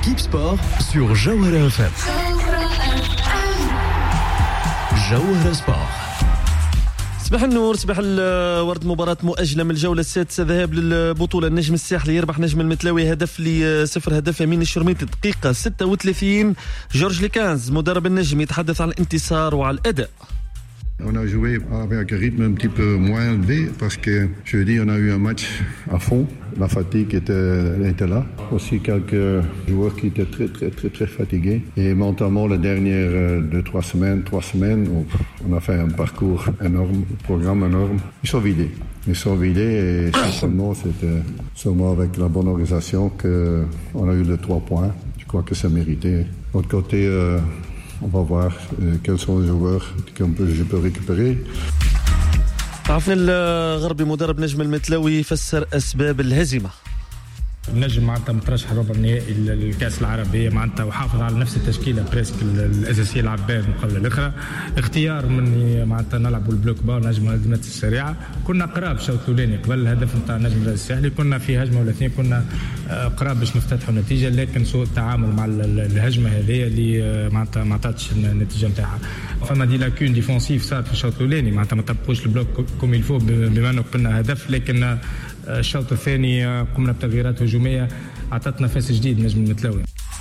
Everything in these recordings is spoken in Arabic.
l'équipe sport sur Jawhara FM. Jawhara Sport. صباح النور، صباح الورد. مباراة مؤجلة من الجولة السادسة، ذهاب للبطولة. النجم الساحلي يربح نجم المتلاوي هدف لصفر، هدف أمين الشرميطي دقيقة 36. جورج ليكانز مدرب النجم يتحدث عن الانتصار وعلى الأداء. On a joué avec un rythme un petit peu moins élevé parce que jeudi on a eu un match à fond. La fatigue était là. Aussi quelques joueurs qui étaient très fatigués. Et mentalement les dernières 3 semaines, on a fait un parcours énorme, un programme énorme. Ils sont vidés et certainement c'était seulement avec la bonne organisation qu'on a eu les 3 points. Je crois que c'est mérité. De l'autre côté, on va voir quels sont les joueurs que je peux récupérer. عرفنا الغربي مدرب نجم المتلاوي يفسر أسباب الهزيمة. النجم معناتها مترشح ربع النهائي للكاس العربية معناتها وحافظ على نفس التشكيلة بريسك الأساسية لعب بها المقابلة الأخرى. اختيار مني معناتها نلعبوا البلوك بار نجم الهجمات السريعة. كنا قراب الشوط الأولاني قبل الهدف نتاع نجم الساحلي، كنا في هجمة ولا اثنين كنا قراب باش نفتتحوا النتيجة، لكن سوء التعامل مع الهجمة هذه اللي معناتها ما عطاتش النتيجة نتاعها. فما دي لاكون ديفونسيف صار في الشوط الأولاني معناتها ما طبقوش البلوك كوم يلفو بما أنه قلنا هدف، لكن الشوط الثاني قمنا بتغييرات هجومية أعطت نفس جديد نجم المتلاوي.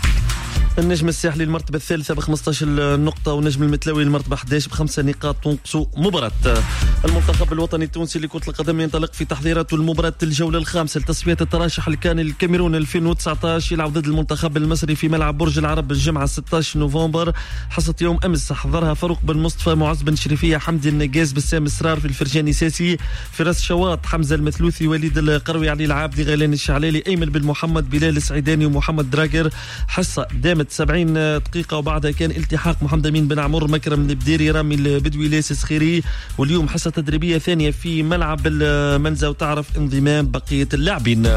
النجم الساحلي المرتبة الثالثة ب15 نقطة، ونجم المتلاوي المرتبة 11 ب5 نقاط تنقص مباراة. المنتخب الوطني التونسي لكرة القدم ينطلق في تحضيراته لمباراة الجولة الخامسة لتصفية الترشح لكان الكاميرون 2019، يلعب ضد المنتخب المصري في ملعب برج العرب الجمعة 16 نوفمبر. حصة يوم أمس حضرها فاروق بن مصطفى، معز بن شريفية، حمدي النقاز، بسام اسرار، في الفرجاني ساسي، فراس شواط، حمزة المثلوثي، وليد القروي، علي العابدي، غيلان الشعلالي، أيمن بن محمد، بلال السعيداني، ومحمد دراجر. حصة دامت 70 دقيقة وبعدها كان التحاق محمد أمين بن عمر، مكرم البديري، رامي البدوي، ليس سخيري. واليوم حصة تدريبية ثانية في ملعب المنزة وتعرف انضمام بقية اللاعبين.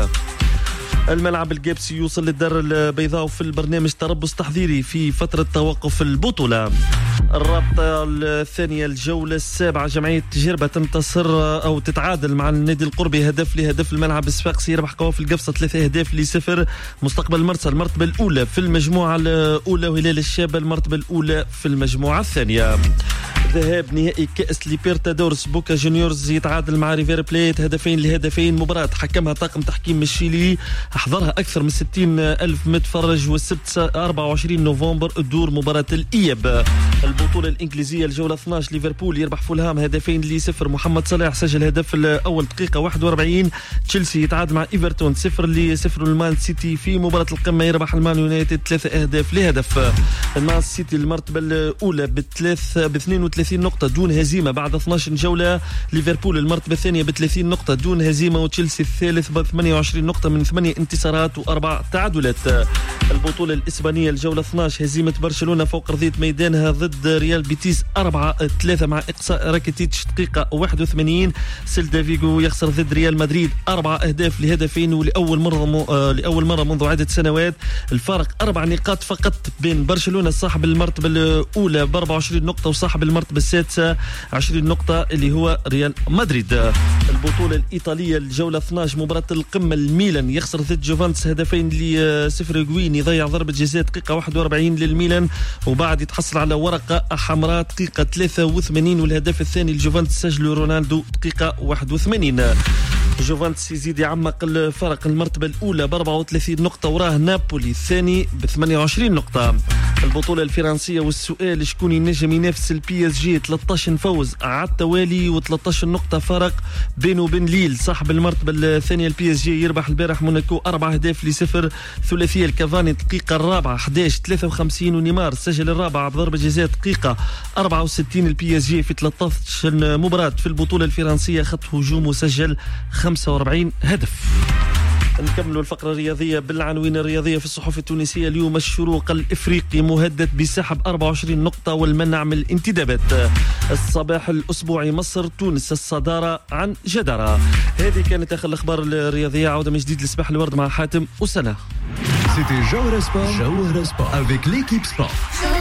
الملعب الجابسي يوصل للدار البيضاء في البرنامج تربص تحضيري في فترة توقف البطولة. الرابطة الثانية الجولة السابعة، جمعية جربة تنتصر أو تتعادل مع النادي القربي هدف لهدف. الملعب الصفاقسي يربح قوافل القفصة 3 أهداف ل0. مستقبل مرسى المرتبة الأولى في المجموعة الأولى، وهلال الشابة المرتبة الأولى في المجموعة الثانية. ذهاب نهائي كأس ليبرتادورس، بوكا جونيورز يتعادل مع ريفير بليت 2-2. مباراة حكمها طاقم تحكيم الشيلي، حضرها أكثر من 60,000 متفرج، والسبت 24 نوفمبر الدور مباراة الإياب. البطولة الإنجليزية الجولة 12، ليفربول يربح فولهام 2-0. محمد صلاح سجل هدف الأول دقيقة 41. تشيلسي يتعادل مع إيفرتون 0-0. المان سيتي في مباراة القمة يربح المان يونايتد 3 أهداف لهدف. المان سيتي المرتبة الأولى ب 32 نقطة دون هزيمة بعد 12 جولة. ليفربول المرتبة الثانية ب30 نقطة دون هزيمة، وتشيلسي الثالث ب 28 نقطة من 8 انتصارات و4 تعادلات. البطولة الإسبانية الجولة 12، هزيمة برشلونة فوق أرضية ميدانها ضد ريال بيتيس 4-3 مع إقصاء راكيتيتش دقيقة 81. سيلتا فيغو يخسر ضد ريال مدريد 4 أهداف لهدفين، ولأول مرة منذ عدة سنوات. الفارق 4 نقاط فقط بين برشلونة صاحب المرتبة الأولى ب 24 نقطة وصاحب المرتبة السادسة 20 نقطة اللي هو ريال مدريد. البطولة الإيطالية الجولة 12، مباراة القمة، الميلان يخسر ضد جوفانتس 2-0. غوين يضيع ضربة جزاء دقيقة 41 للميلان، وبعد يتحصل على ورقة حمراء دقيقة 83. والهدف الثاني لجوفانتس سجله رونالدو دقيقة 81. جوفانتس يزيد يعمق الفرق، المرتبة الأولى ب 34 نقطة، وراه نابولي الثاني ب 28 نقطة. البطولة الفرنسية والسؤال، شكون ينجم ينافس البي اس جي؟ 13 فوز على التوالي و13 نقطة فرق بينه وبين ليل صاحب المرتبة الثانية. البي اس جي يربح البارح موناكو 4-0. ثلاثية الكافاني دقيقة الرابعة 11-53، ونيمار سجل الرابعة بضربة جزاء دقيقة 64. البي اس جي في 13 مباراة في البطولة الفرنسية خط هجوم وسجل 45 هدف. نكملوا الفقرة الرياضية بالعناوين الرياضية في الصحف التونسية. اليوم الشروق الإفريقي مهدد بسحب 24 نقطة والمنع من الانتدابات. الصباح الأسبوعي مصر تونس الصدارة عن جدارة. هذه كانت آخر الأخبار الرياضية. عودة من جديد لصباح الورد مع حاتم وسنة. C'était Jawhara Sport avec l'équipe sport.